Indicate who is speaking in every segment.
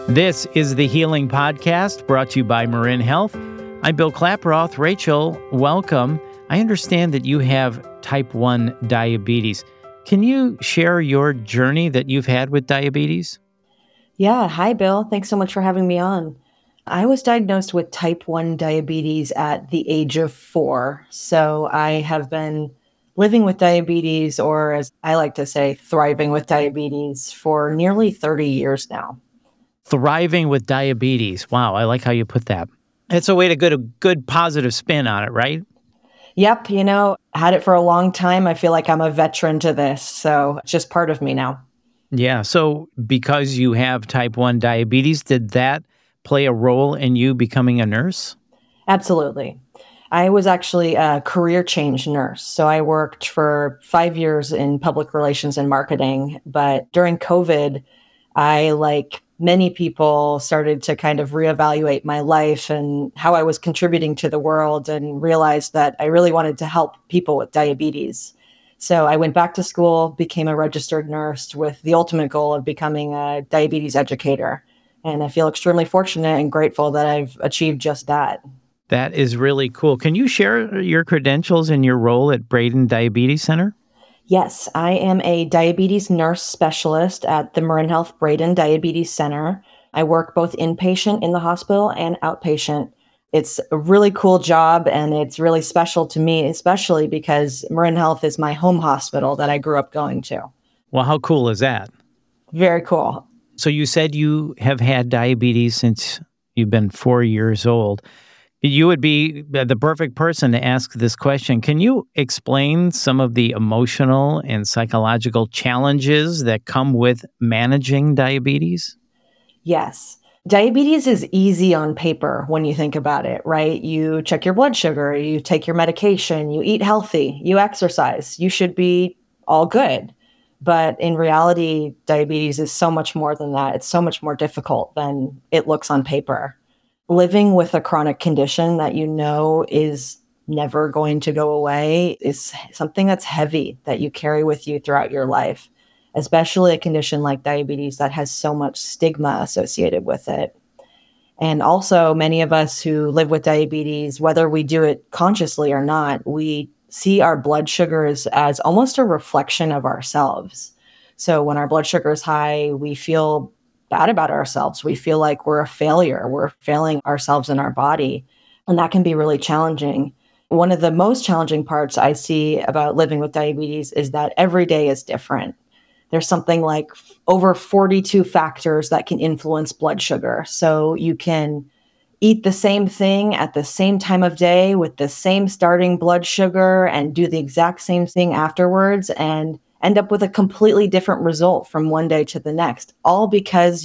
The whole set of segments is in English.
Speaker 1: This is the Healing Podcast brought to you by Marin Health. I'm Bill Klaproth. Rachel, welcome. I understand that you have type 1 diabetes. Can you share your journey that you've had with diabetes?
Speaker 2: Yeah. Hi, Bill. Thanks so much for having me on. I was diagnosed with type 1 diabetes at the age of 4. So I have been living with diabetes, or as I like to say, thriving with diabetes for nearly 30 years now.
Speaker 1: Thriving with diabetes. Wow, I like how you put that. It's a way to get a good positive spin on it, right?
Speaker 2: Yep. Had it for a long time. I feel like I'm a veteran to this. So it's just part of me now.
Speaker 1: Yeah. So because you have type 1 diabetes, did that play a role in you becoming a nurse?
Speaker 2: Absolutely. I was actually a career change nurse. So I worked for 5 years in public relations and marketing. But during COVID, I, like many people, started to kind of reevaluate my life and how I was contributing to the world and realized that I really wanted to help people with diabetes. So I went back to school, became a registered nurse with the ultimate goal of becoming a diabetes educator. And I feel extremely fortunate and grateful that I've achieved just that.
Speaker 1: That is really cool. Can you share your credentials and your role at Braden Diabetes Center?
Speaker 2: Yes, I am a diabetes nurse specialist at the Marin Health Braden Diabetes Center. I work both inpatient in the hospital and outpatient. It's a really cool job and it's really special to me, especially because Marin Health is my home hospital that I grew up going to.
Speaker 1: Well, how cool is that?
Speaker 2: Very cool.
Speaker 1: So you said you have had diabetes since you've been 4 years old. You would be the perfect person to ask this question. Can you explain some of the emotional and psychological challenges that come with managing diabetes?
Speaker 2: Yes. Diabetes is easy on paper when you think about it, right? You check your blood sugar, you take your medication, you eat healthy, you exercise. You should be all good. But in reality, diabetes is so much more than that. It's so much more difficult than it looks on paper. Living with a chronic condition that you know is never going to go away is something that's heavy that you carry with you throughout your life, especially a condition like diabetes that has so much stigma associated with it. And also, many of us who live with diabetes, whether we do it consciously or not, we see our blood sugars as almost a reflection of ourselves. So when our blood sugar is high, we feel bad about ourselves. We feel like we're a failure. We're failing ourselves and our body. And that can be really challenging. One of the most challenging parts I see about living with diabetes is that every day is different. There's something like over 42 factors that can influence blood sugar. So you can eat the same thing at the same time of day with the same starting blood sugar and do the exact same thing afterwards and end up with a completely different result from one day to the next, all because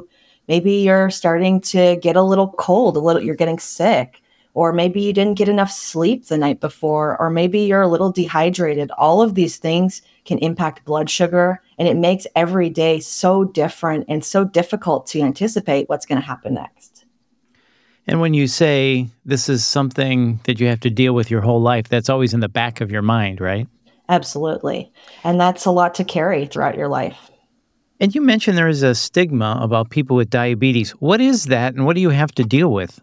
Speaker 2: you're starting to get a little cold, you're getting sick, or maybe you didn't get enough sleep the night before, or maybe you're a little dehydrated. All of these things can impact blood sugar, and it makes every day so different and so difficult to anticipate what's going to happen next.
Speaker 1: And when you say this is something that you have to deal with your whole life, that's always in the back of your mind, right?
Speaker 2: Absolutely. And that's a lot to carry throughout your life.
Speaker 1: And you mentioned there is a stigma about people with diabetes. What is that, and what do you have to deal with?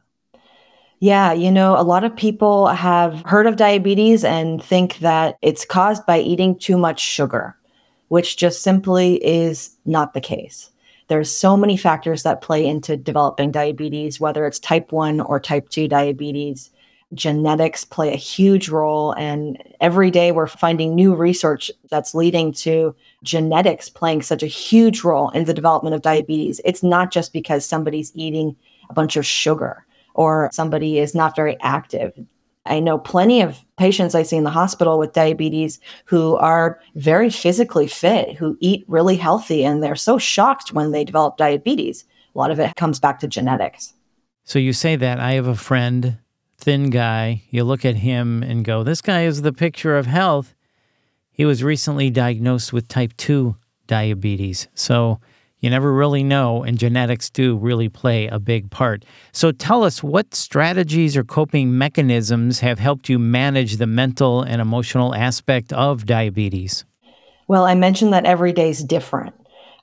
Speaker 2: Yeah, a lot of people have heard of diabetes and think that it's caused by eating too much sugar, which just simply is not the case. There's so many factors that play into developing diabetes, whether it's type 1 or type 2 diabetes. Genetics play a huge role, and every day we're finding new research that's leading to genetics playing such a huge role in the development of diabetes. It's not just because somebody's eating a bunch of sugar or somebody is not very active. I know plenty of patients I see in the hospital with diabetes who are very physically fit, who eat really healthy, and they're so shocked when they develop diabetes. A lot of it comes back to genetics.
Speaker 1: So you say that. I have a friend, thin guy. You look at him and go, this guy is the picture of health. He was recently diagnosed with type 2 diabetes. So you never really know, and genetics do really play a big part. So tell us, what strategies or coping mechanisms have helped you manage the mental and emotional aspect of diabetes?
Speaker 2: Well, I mentioned that every day is different.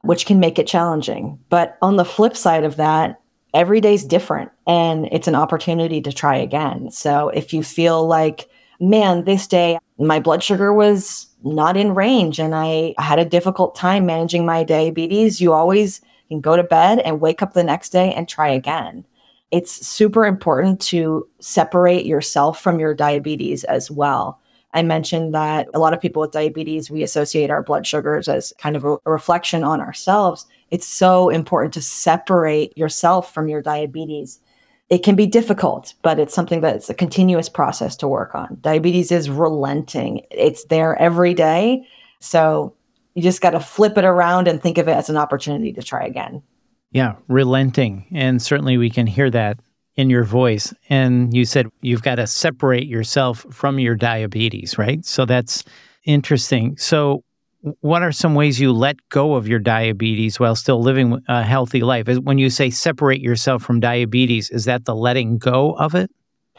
Speaker 2: which can make it challenging. But on the flip side of that, every day's different and it's an opportunity to try again. So if you feel like, man, this day my blood sugar was not in range and I had a difficult time managing my diabetes, you always can go to bed and wake up the next day and try again. It's super important to separate yourself from your diabetes as well. I mentioned that a lot of people with diabetes, we associate our blood sugars as kind of a reflection on ourselves. It's so important to separate yourself from your diabetes. It can be difficult, but it's something that's a continuous process to work on. Diabetes is relenting. It's there every day. So you just got to flip it around and think of it as an opportunity to try again.
Speaker 1: Yeah, relenting. And certainly we can hear that in your voice. And you said you've got to separate yourself from your diabetes, right? So that's interesting. So what are some ways you let go of your diabetes while still living a healthy life? When you say separate yourself from diabetes, is that the letting go of it?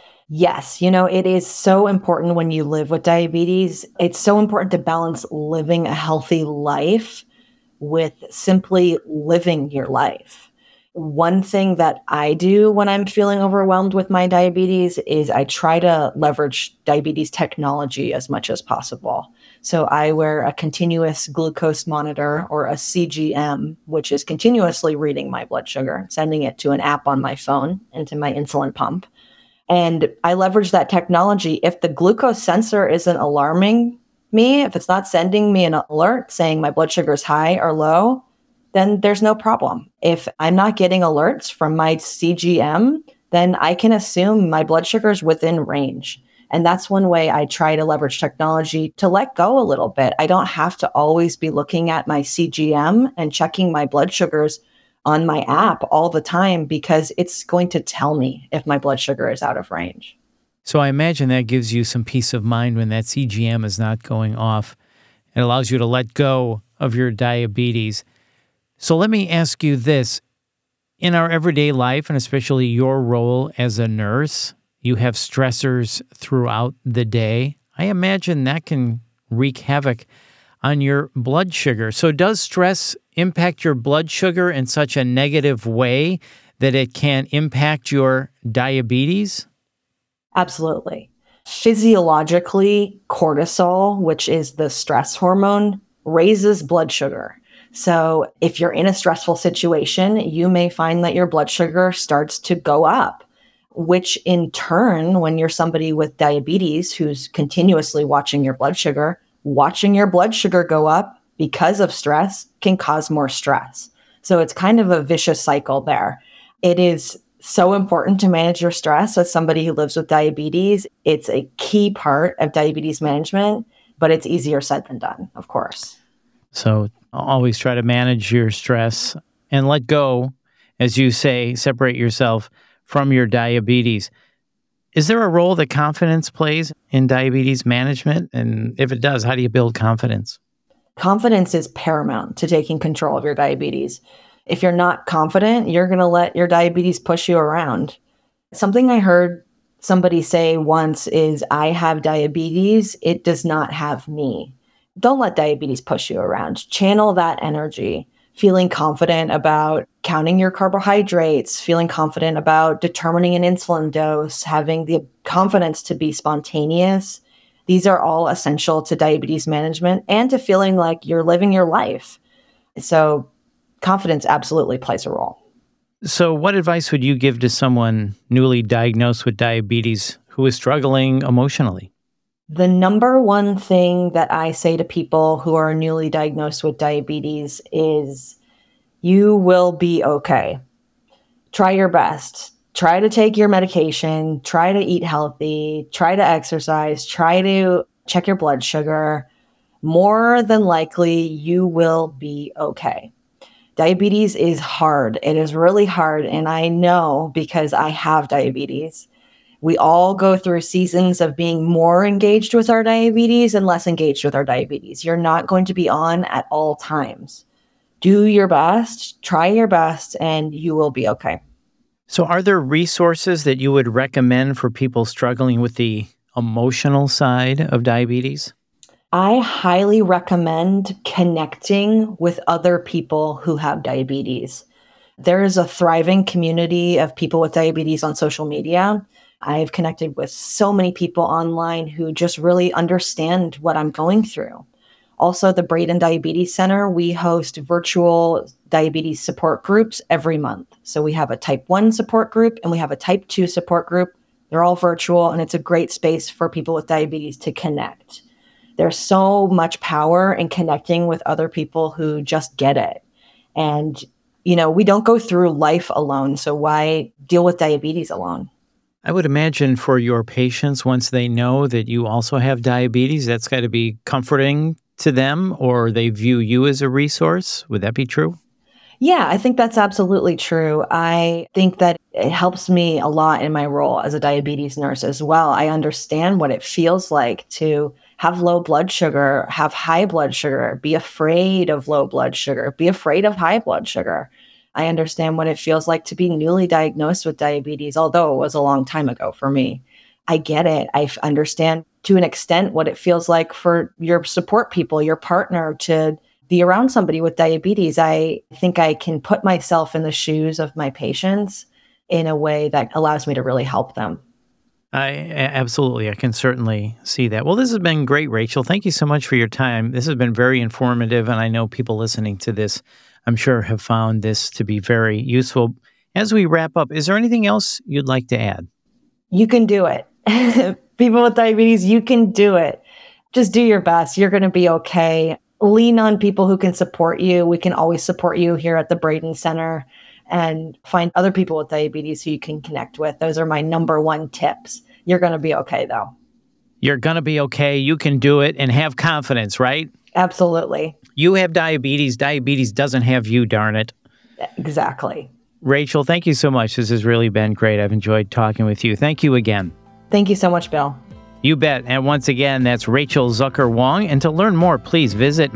Speaker 2: Yes, it is so important when you live with diabetes. It's so important to balance living a healthy life with simply living your life. One thing that I do when I'm feeling overwhelmed with my diabetes is I try to leverage diabetes technology as much as possible. So I wear a continuous glucose monitor or a CGM, which is continuously reading my blood sugar, sending it to an app on my phone into my insulin pump. And I leverage that technology. If the glucose sensor isn't alarming me, if it's not sending me an alert saying my blood sugar is high or low, then there's no problem. If I'm not getting alerts from my CGM, then I can assume my blood sugar is within range. And that's one way I try to leverage technology to let go a little bit. I don't have to always be looking at my CGM and checking my blood sugars on my app all the time because it's going to tell me if my blood sugar is out of range.
Speaker 1: So I imagine that gives you some peace of mind when that CGM is not going off. It allows you to let go of your diabetes. So let me ask you this. In our everyday life, and especially your role as a nurse, you have stressors throughout the day. I imagine that can wreak havoc on your blood sugar. So does stress impact your blood sugar in such a negative way that it can impact your diabetes?
Speaker 2: Absolutely. Physiologically, cortisol, which is the stress hormone, raises blood sugar. So if you're in a stressful situation, you may find that your blood sugar starts to go up, which in turn, when you're somebody with diabetes who's continuously watching your blood sugar go up because of stress can cause more stress. So it's kind of a vicious cycle there. It is so important to manage your stress as somebody who lives with diabetes. It's a key part of diabetes management, but it's easier said than done, of course.
Speaker 1: So always try to manage your stress and let go, as you say, separate yourself from your diabetes. Is there a role that confidence plays in diabetes management? And if it does, how do you build confidence?
Speaker 2: Confidence is paramount to taking control of your diabetes. If you're not confident, you're going to let your diabetes push you around. Something I heard somebody say once is, I have diabetes, it does not have me. Don't let diabetes push you around. Channel that energy, feeling confident about counting your carbohydrates, feeling confident about determining an insulin dose, having the confidence to be spontaneous. These are all essential to diabetes management and to feeling like you're living your life. So confidence absolutely plays a role.
Speaker 1: So what advice would you give to someone newly diagnosed with diabetes who is struggling emotionally?
Speaker 2: The number one thing that I say to people who are newly diagnosed with diabetes is you will be okay. Try your best. Try to take your medication. Try to eat healthy. Try to exercise. Try to check your blood sugar. More than likely, you will be okay. Diabetes is hard. It is really hard. And I know because I have diabetes. We all go through seasons of being more engaged with our diabetes and less engaged with our diabetes. You're not going to be on at all times. Do your best, try your best, and you will be okay.
Speaker 1: So are there resources that you would recommend for people struggling with the emotional side of diabetes?
Speaker 2: I highly recommend connecting with other people who have diabetes. There is a thriving community of people with diabetes on social media. I've connected with so many people online who just really understand what I'm going through. Also, the Braden Diabetes Center, we host virtual diabetes support groups every month. So we have a type 1 support group and we have a type 2 support group. They're all virtual, and it's a great space for people with diabetes to connect. There's so much power in connecting with other people who just get it. And, we don't go through life alone. So why deal with diabetes alone?
Speaker 1: I would imagine for your patients, once they know that you also have diabetes, that's got to be comforting to them, or they view you as a resource. Would that be true?
Speaker 2: Yeah, I think that's absolutely true. I think that it helps me a lot in my role as a diabetes nurse as well. I understand what it feels like to have low blood sugar, have high blood sugar, be afraid of low blood sugar, be afraid of high blood sugar. I understand what it feels like to be newly diagnosed with diabetes, although it was a long time ago for me. I get it. I understand to an extent what it feels like for your support people, your partner, to be around somebody with diabetes. I think I can put myself in the shoes of my patients in a way that allows me to really help them.
Speaker 1: Absolutely. I can certainly see that. Well, this has been great, Rachel. Thank you so much for your time. This has been very informative, and I know people listening to this, I'm sure, have found this to be very useful. As we wrap up, is there anything else you'd like to add?
Speaker 2: You can do it. People with diabetes, you can do it. Just do your best. You're going to be okay. Lean on people who can support you. We can always support you here at the Braden Center, and find other people with diabetes who you can connect with. Those are my number one tips. You're going to be okay, though.
Speaker 1: You're going to be okay. You can do it, and have confidence, right?
Speaker 2: Absolutely.
Speaker 1: You have diabetes. Diabetes doesn't have you, darn it.
Speaker 2: Exactly.
Speaker 1: Rachel, thank you so much. This has really been great. I've enjoyed talking with you. Thank you again.
Speaker 2: Thank you so much, Bill.
Speaker 1: You bet. And once again, that's Rachel Zucker Wong. And to learn more, please visit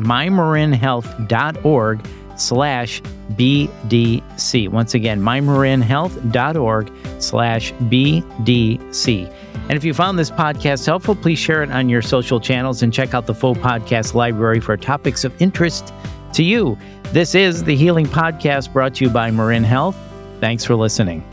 Speaker 1: mymarinhealth.org/BDC. Once again, mymarinhealth.org/BDC. And if you found this podcast helpful, please share it on your social channels and check out the full podcast library for topics of interest to you. This is the Healing Podcast brought to you by Marin Health. Thanks for listening.